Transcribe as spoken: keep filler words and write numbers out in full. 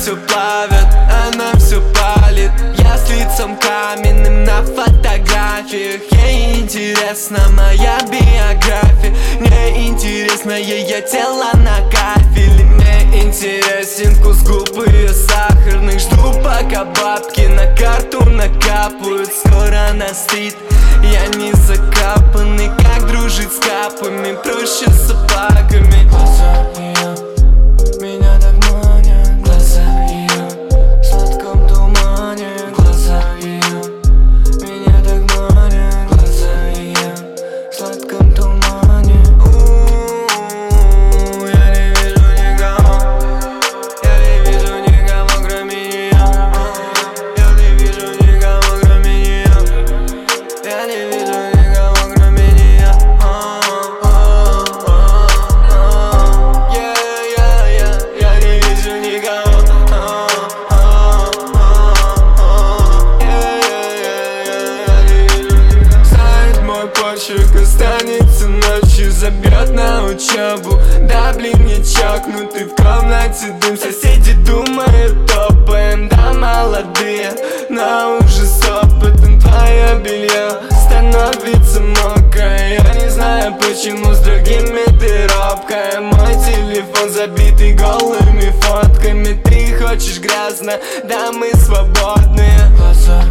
все плавит, она все палит. Я с лицом каменным на фотографиях. Ей интересна моя биография, мне интересно ее тело на кафеле. Мне интересен вкус губ ее сахарных. Жду, пока бабки на карту накапают. Скоро настит, я не закапанный. Как дружить с капами, проще с собаками. Глаза ее меня так манят. Глаза ее в сладком тумане. Глаза ее меня так манят. Глаза ее в сладком тумане. У-у-у, я не вижу никого. Я не вижу никого, кроме нее. Я не вижу никого, кроме нее. Я не вижу никого, кроме нее. Я не вижу никого. Знает мой почерк, останется ночью, забьет на учебу. Да блин, не чокнутый, в комнате дым. Соседи думают, топаем, да молодые, но уже с опытом. Твое белье становится мокрое. Я не знаю, почему с другими ты робкая. Мой телефон забитый голыми фотками. Ты хочешь грязно, да мы свободные. Глаза